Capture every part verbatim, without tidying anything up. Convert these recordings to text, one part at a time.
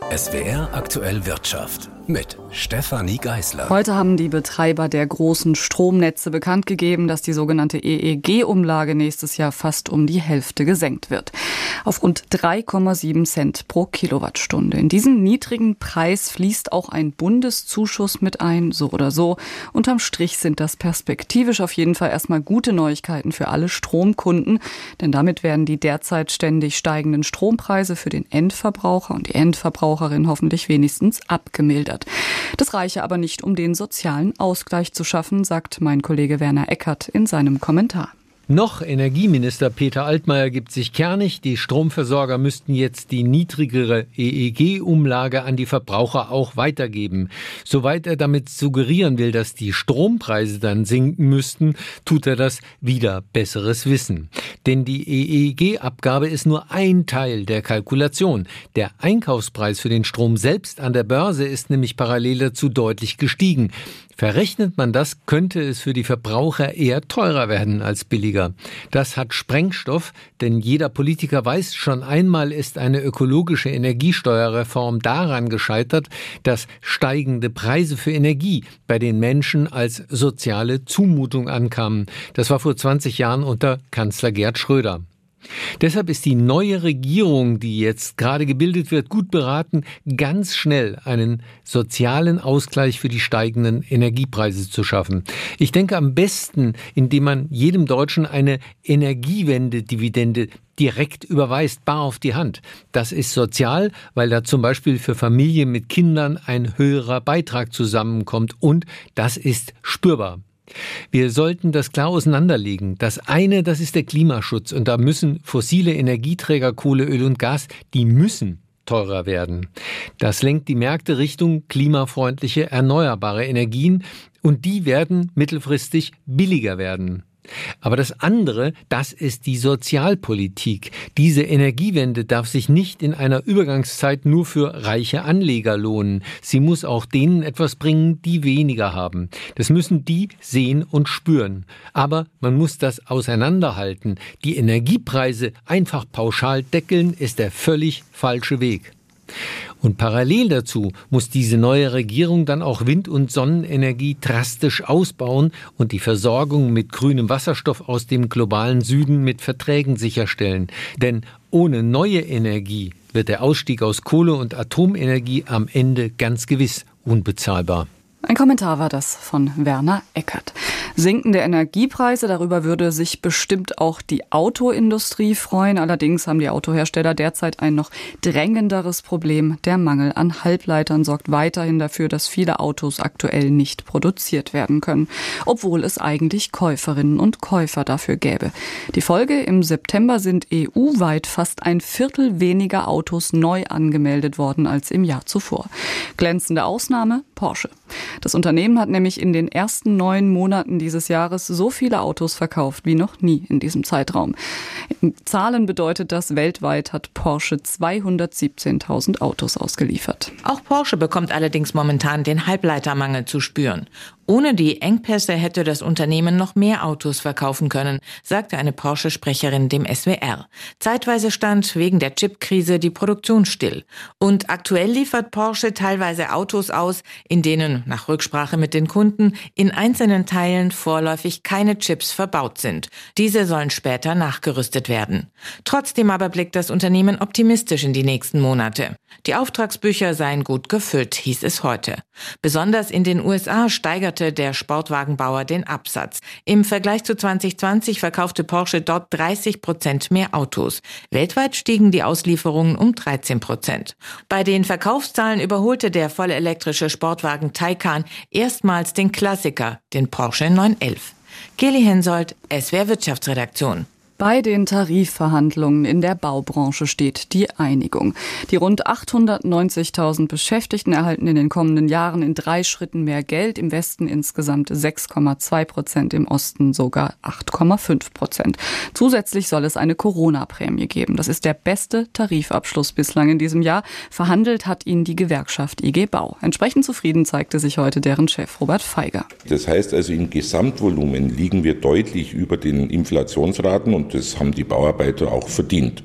S W R aktuell Wirtschaft mit Stefanie Geisler. Heute haben die Betreiber der großen Stromnetze bekannt gegeben, dass die sogenannte E E G-Umlage nächstes Jahr fast um die Hälfte gesenkt wird. Auf rund drei Komma sieben Cent pro Kilowattstunde. In diesen niedrigen Preis fließt auch ein Bundeszuschuss mit ein, so oder so. Unterm Strich sind das perspektivisch auf jeden Fall erstmal gute Neuigkeiten für alle Stromkunden, denn damit werden die derzeit ständig steigenden Strompreise für den Endverbraucher und die Endverbraucherin hoffentlich wenigstens abgemildert. Das reiche aber nicht, um den sozialen Ausgleich zu schaffen, sagt mein Kollege Werner Eckert in seinem Kommentar. Noch Energieminister Peter Altmaier gibt sich kernig, die Stromversorger müssten jetzt die niedrigere E E G-Umlage an die Verbraucher auch weitergeben. Soweit er damit suggerieren will, dass die Strompreise dann sinken müssten, tut er das wider besseres Wissen. Denn die E E G-Abgabe ist nur ein Teil der Kalkulation. Der Einkaufspreis für den Strom selbst an der Börse ist nämlich parallel dazu deutlich gestiegen. Verrechnet man das, könnte es für die Verbraucher eher teurer werden als billiger. Das hat Sprengstoff, denn jeder Politiker weiß, schon einmal ist eine ökologische Energiesteuerreform daran gescheitert, dass steigende Preise für Energie bei den Menschen als soziale Zumutung ankamen. Das war vor zwanzig Jahren unter Kanzler Gerhard Schröder. Deshalb ist die neue Regierung, die jetzt gerade gebildet wird, gut beraten, ganz schnell einen sozialen Ausgleich für die steigenden Energiepreise zu schaffen. Ich denke am besten, indem man jedem Deutschen eine Energiewende-Dividende direkt überweist, bar auf die Hand. Das ist sozial, weil da zum Beispiel für Familien mit Kindern ein höherer Beitrag zusammenkommt, und das ist spürbar. Wir sollten das klar auseinanderlegen. Das eine, das ist der Klimaschutz, und da müssen fossile Energieträger, Kohle, Öl und Gas, die müssen teurer werden. Das lenkt die Märkte Richtung klimafreundliche, erneuerbare Energien, und die werden mittelfristig billiger werden. Aber das andere, das ist die Sozialpolitik. Diese Energiewende darf sich nicht in einer Übergangszeit nur für reiche Anleger lohnen. Sie muss auch denen etwas bringen, die weniger haben. Das müssen die sehen und spüren. Aber man muss das auseinanderhalten. Die Energiepreise einfach pauschal deckeln, ist der völlig falsche Weg. Und parallel dazu muss diese neue Regierung dann auch Wind- und Sonnenenergie drastisch ausbauen und die Versorgung mit grünem Wasserstoff aus dem globalen Süden mit Verträgen sicherstellen. Denn ohne neue Energie wird der Ausstieg aus Kohle- und Atomenergie am Ende ganz gewiss unbezahlbar. Ein Kommentar war das von Werner Eckert. Sinkende Energiepreise, darüber würde sich bestimmt auch die Autoindustrie freuen. Allerdings haben die Autohersteller derzeit ein noch drängenderes Problem. Der Mangel an Halbleitern sorgt weiterhin dafür, dass viele Autos aktuell nicht produziert werden können, obwohl es eigentlich Käuferinnen und Käufer dafür gäbe. Die Folge: im September sind E U-weit fast ein Viertel weniger Autos neu angemeldet worden als im Jahr zuvor. Glänzende Ausnahme: Porsche. Das Unternehmen hat nämlich in den ersten neun Monaten dieses Jahres so viele Autos verkauft wie noch nie in diesem Zeitraum. In Zahlen bedeutet das, weltweit hat Porsche zweihundertsiebzehntausend Autos ausgeliefert. Auch Porsche bekommt allerdings momentan den Halbleitermangel zu spüren. Ohne die Engpässe hätte das Unternehmen noch mehr Autos verkaufen können, sagte eine Porsche-Sprecherin dem S W R. Zeitweise stand wegen der Chipkrise die Produktion still. Und aktuell liefert Porsche teilweise Autos aus, in denen, nach Rücksprache mit den Kunden, in einzelnen Teilen vorläufig keine Chips verbaut sind. Diese sollen später nachgerüstet werden. Trotzdem aber blickt das Unternehmen optimistisch in die nächsten Monate. Die Auftragsbücher seien gut gefüllt, hieß es heute. Besonders in den U S A steigerte der Sportwagenbauer den Absatz. Im Vergleich zu zwanzig zwanzig verkaufte Porsche dort dreißig Prozent mehr Autos. Weltweit stiegen die Auslieferungen um dreizehn Prozent. Bei den Verkaufszahlen überholte der vollelektrische Sportwagen Taycan erstmals den Klassiker, den Porsche neun elf. Kelly Hensoldt, S W R Wirtschaftsredaktion. Bei den Tarifverhandlungen in der Baubranche steht die Einigung. Die rund achthundertneunzigtausend Beschäftigten erhalten in den kommenden Jahren in drei Schritten mehr Geld. Im Westen insgesamt sechs Komma zwei Prozent, im Osten sogar acht Komma fünf Prozent. Zusätzlich soll es eine Corona-Prämie geben. Das ist der beste Tarifabschluss bislang in diesem Jahr. Verhandelt hat ihn die Gewerkschaft I G Bau. Entsprechend zufrieden zeigte sich heute deren Chef Robert Feiger. Das heißt also, im Gesamtvolumen liegen wir deutlich über den Inflationsraten, und das haben die Bauarbeiter auch verdient.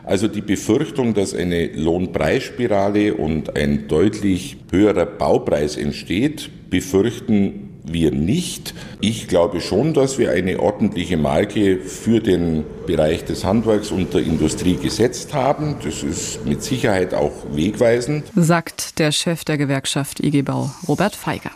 Also die Befürchtung, dass eine Lohnpreisspirale und ein deutlich höherer Baupreis entsteht, befürchten wir nicht. Ich glaube schon, dass wir eine ordentliche Marke für den Bereich des Handwerks und der Industrie gesetzt haben. Das ist mit Sicherheit auch wegweisend, sagt der Chef der Gewerkschaft I G Bau, Robert Feiger.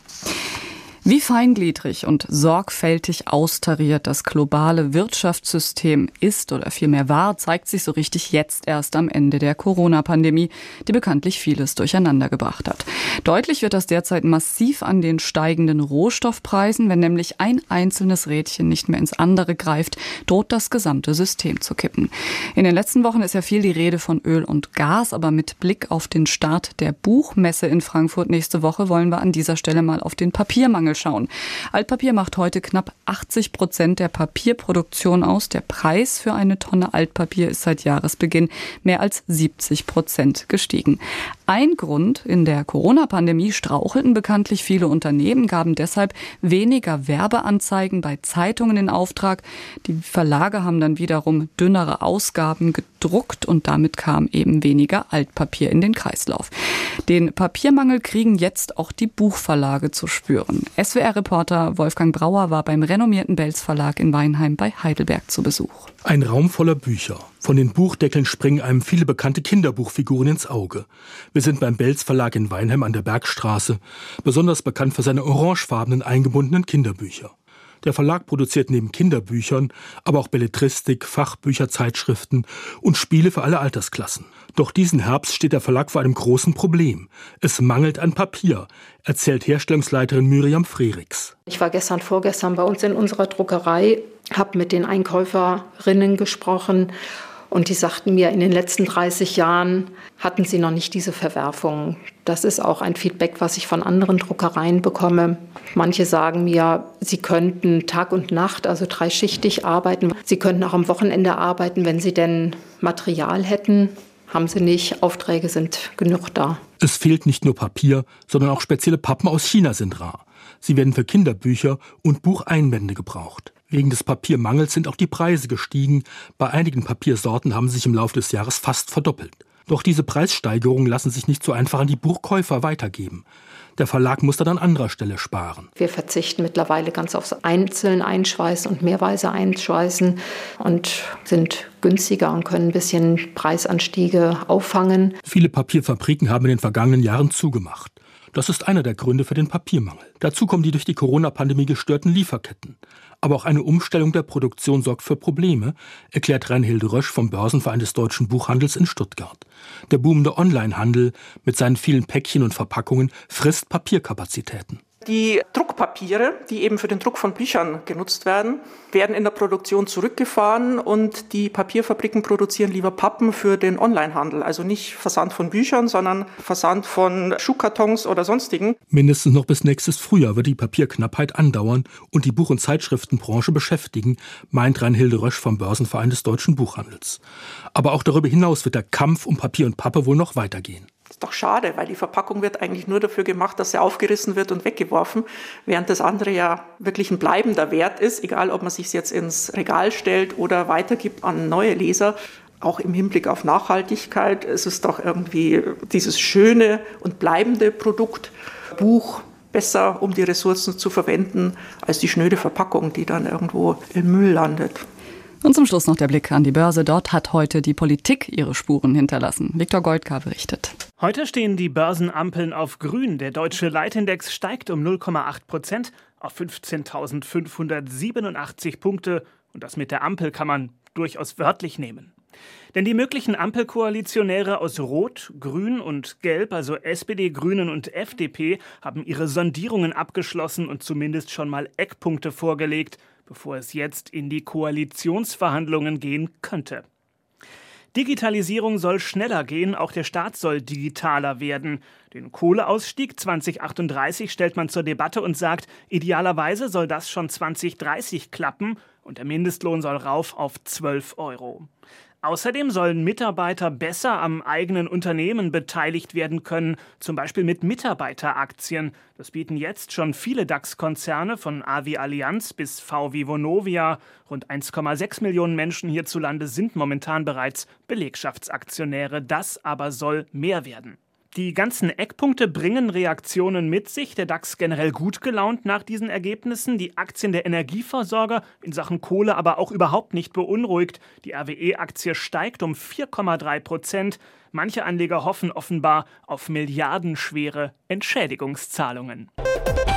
Wie feingliedrig und sorgfältig austariert das globale Wirtschaftssystem ist oder vielmehr war, zeigt sich so richtig jetzt erst am Ende der Corona-Pandemie, die bekanntlich vieles durcheinandergebracht hat. Deutlich wird das derzeit massiv an den steigenden Rohstoffpreisen. Wenn nämlich ein einzelnes Rädchen nicht mehr ins andere greift, droht das gesamte System zu kippen. In den letzten Wochen ist ja viel die Rede von Öl und Gas, aber mit Blick auf den Start der Buchmesse in Frankfurt nächste Woche wollen wir an dieser Stelle mal auf den Papiermangel schauen. Altpapier macht heute knapp achtzig Prozent der Papierproduktion aus. Der Preis für eine Tonne Altpapier ist seit Jahresbeginn mehr als siebzig Prozent gestiegen. Ein Grund: in der Corona-Pandemie strauchelten bekanntlich viele Unternehmen, gaben deshalb weniger Werbeanzeigen bei Zeitungen in Auftrag. Die Verlage haben dann wiederum dünnere Ausgaben gedruckt und damit kam eben weniger Altpapier in den Kreislauf. Den Papiermangel kriegen jetzt auch die Buchverlage zu spüren. S W R-Reporter Wolfgang Brauer war beim renommierten Belz Verlag in Weinheim bei Heidelberg zu Besuch. Ein Raum voller Bücher. Von den Buchdeckeln springen einem viele bekannte Kinderbuchfiguren ins Auge. Wir sind beim Belz Verlag in Weinheim an der Bergstraße, besonders bekannt für seine orangefarbenen eingebundenen Kinderbücher. Der Verlag produziert neben Kinderbüchern aber auch Belletristik, Fachbücher, Zeitschriften und Spiele für alle Altersklassen. Doch diesen Herbst steht der Verlag vor einem großen Problem. Es mangelt an Papier, erzählt Herstellungsleiterin Miriam Frerichs. Ich war gestern, vorgestern bei uns in unserer Druckerei, habe mit den Einkäuferinnen gesprochen und die sagten mir, in den letzten dreißig Jahren hatten sie noch nicht diese Verwerfungen. Das ist auch ein Feedback, was ich von anderen Druckereien bekomme. Manche sagen mir, sie könnten Tag und Nacht, also dreischichtig arbeiten. Sie könnten auch am Wochenende arbeiten, wenn sie denn Material hätten. Haben sie nicht, Aufträge sind genug da. Es fehlt nicht nur Papier, sondern auch spezielle Pappen aus China sind rar. Sie werden für Kinderbücher und Bucheinbände gebraucht. Wegen des Papiermangels sind auch die Preise gestiegen. Bei einigen Papiersorten haben sie sich im Laufe des Jahres fast verdoppelt. Doch diese Preissteigerungen lassen sich nicht so einfach an die Buchkäufer weitergeben. Der Verlag muss dann an anderer Stelle sparen. Wir verzichten mittlerweile ganz aufs einzeln Einschweißen und mehrweise Einschweißen und sind günstiger und können ein bisschen Preisanstiege auffangen. Viele Papierfabriken haben in den vergangenen Jahren zugemacht. Das ist einer der Gründe für den Papiermangel. Dazu kommen die durch die Corona-Pandemie gestörten Lieferketten. Aber auch eine Umstellung der Produktion sorgt für Probleme, erklärt Reinhilde Rösch vom Börsenverein des Deutschen Buchhandels in Stuttgart. Der boomende Onlinehandel mit seinen vielen Päckchen und Verpackungen frisst Papierkapazitäten. Die Druckpapiere, die eben für den Druck von Büchern genutzt werden, werden in der Produktion zurückgefahren und die Papierfabriken produzieren lieber Pappen für den Onlinehandel. Also nicht Versand von Büchern, sondern Versand von Schuhkartons oder sonstigen. Mindestens noch bis nächstes Frühjahr wird die Papierknappheit andauern und die Buch- und Zeitschriftenbranche beschäftigen, meint Reinhilde Rösch vom Börsenverein des Deutschen Buchhandels. Aber auch darüber hinaus wird der Kampf um Papier und Pappe wohl noch weitergehen. Das ist doch schade, weil die Verpackung wird eigentlich nur dafür gemacht, dass sie aufgerissen wird und weggeworfen, während das andere ja wirklich ein bleibender Wert ist, egal ob man sich jetzt ins Regal stellt oder weitergibt an neue Leser. Auch im Hinblick auf Nachhaltigkeit ist es doch irgendwie dieses schöne und bleibende Produkt, Buch, besser, um die Ressourcen zu verwenden, als die schnöde Verpackung, die dann irgendwo im Müll landet. Und zum Schluss noch der Blick an die Börse. Dort hat heute die Politik ihre Spuren hinterlassen. Viktor Goldka berichtet. Heute stehen die Börsenampeln auf grün. Der deutsche Leitindex steigt um null Komma acht Prozent auf fünfzehntausendfünfhundertsiebenundachtzig Punkte. Und das mit der Ampel kann man durchaus wörtlich nehmen. Denn die möglichen Ampelkoalitionäre aus Rot, Grün und Gelb, also S P D, Grünen und F D P, haben ihre Sondierungen abgeschlossen und zumindest schon mal Eckpunkte vorgelegt, bevor es jetzt in die Koalitionsverhandlungen gehen könnte. Digitalisierung soll schneller gehen, auch der Staat soll digitaler werden. Den Kohleausstieg zwanzig achtunddreißig stellt man zur Debatte und sagt, idealerweise soll das schon zwanzig dreißig klappen und der Mindestlohn soll rauf auf zwölf Euro. Außerdem sollen Mitarbeiter besser am eigenen Unternehmen beteiligt werden können, zum Beispiel mit Mitarbeiteraktien. Das bieten jetzt schon viele DAX-Konzerne von A wie Allianz bis V wie Vonovia. Rund eins Komma sechs Millionen Menschen hierzulande sind momentan bereits Belegschaftsaktionäre. Das aber soll mehr werden. Die ganzen Eckpunkte bringen Reaktionen mit sich. Der DAX generell gut gelaunt nach diesen Ergebnissen. Die Aktien der Energieversorger in Sachen Kohle aber auch überhaupt nicht beunruhigt. Die R W E-Aktie steigt um vier Komma drei Prozent. Manche Anleger hoffen offenbar auf milliardenschwere Entschädigungszahlungen.